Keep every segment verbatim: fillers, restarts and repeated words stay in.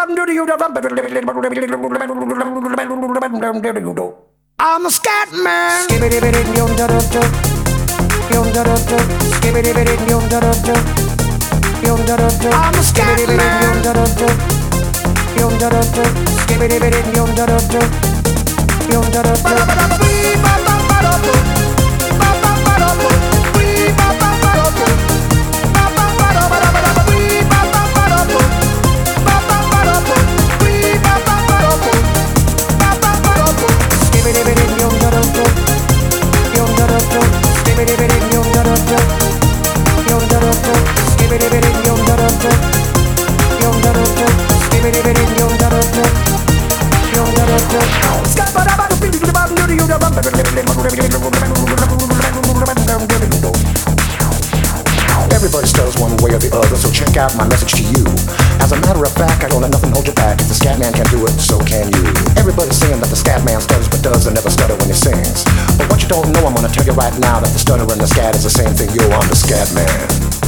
I'm a scat man. I'm a scat Everybody stutters one way or the other, so check out my message to you. As a matter of fact, I don't let nothing hold you back. If the scat man can do it, so can you. Everybody's saying that the scat man stutters but does and never stutter when he sings. But what you don't know, I'm gonna tell you right now, that the stutter and the scat is the same thing. Yo, I'm the scat man.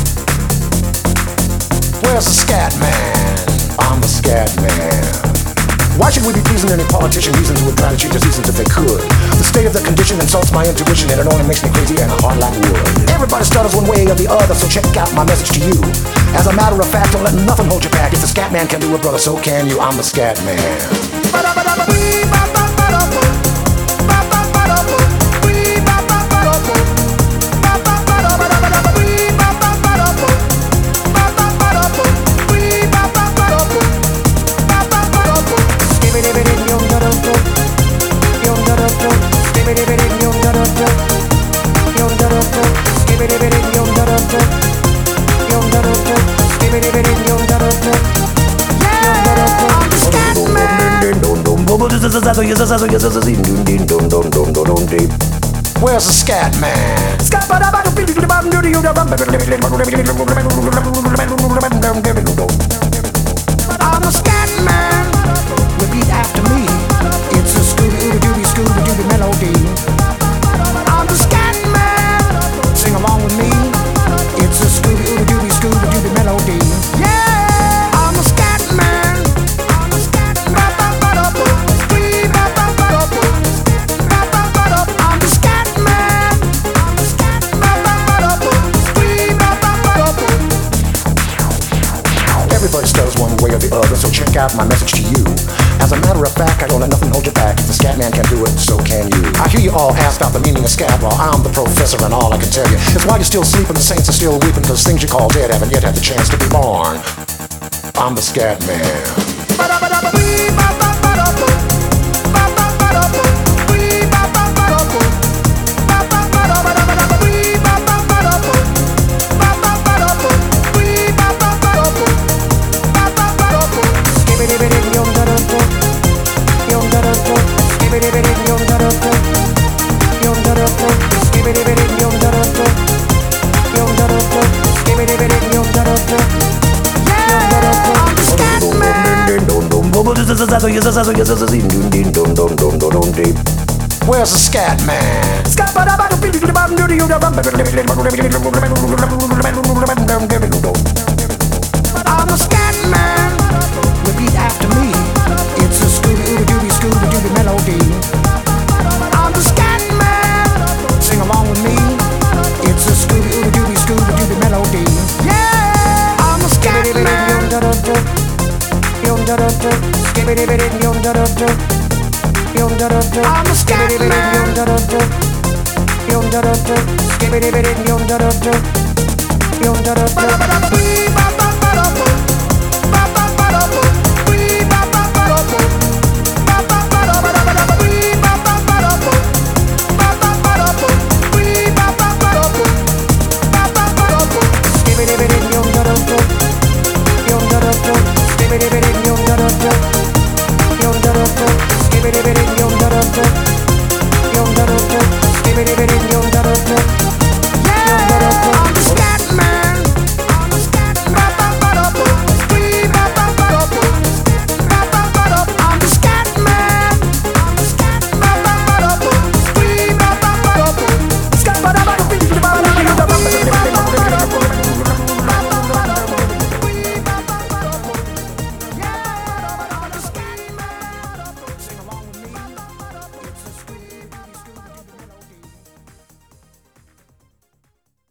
Where's the scat man? I'm the scat man. Why should we be pleasing any politician reasons who would try to change the seasons if they could? The state of the condition insults my intuition, and it only makes me crazy and hard like wood. Everybody stutters one way or the other, so check out my message to you. As a matter of fact, don't let nothing hold you back. If the scat man can do it, brother, so can you. I'm the scat man. Where's the scat man? I'm a scat man. Repeat after me. It's a Scooby-Dooby, Scooby-Dooby melody. I'm the scat man. Sing along with me. It's a Scooby-Dooby, Scooby-Dooby melody. Yeah, I'm a scat man. I'm a scat man. I'm the scat man. I'm the scat man. Everybody stutters one way or the other, so check out my message to you. As a matter of fact, I don't let nothing hold you back. If the scat man can do it, so can you. I hear you all ask about the meaning of scat. Well, I'm the professor, and all I can tell you is why you're still sleeping, the saints are still weeping, because things you call dead haven't yet had the chance to be born. I'm the scat man. Where's the scat man? I'm a scat man. Repeat after me. It's a Scooby-Dooby, Scooby-Dooby melody. I'm the scat man. Sing along with me. It's a Scooby-Dooby, Scooby-Dooby melody. Yeah, I'm a scat man. I'm the scat man. Give me the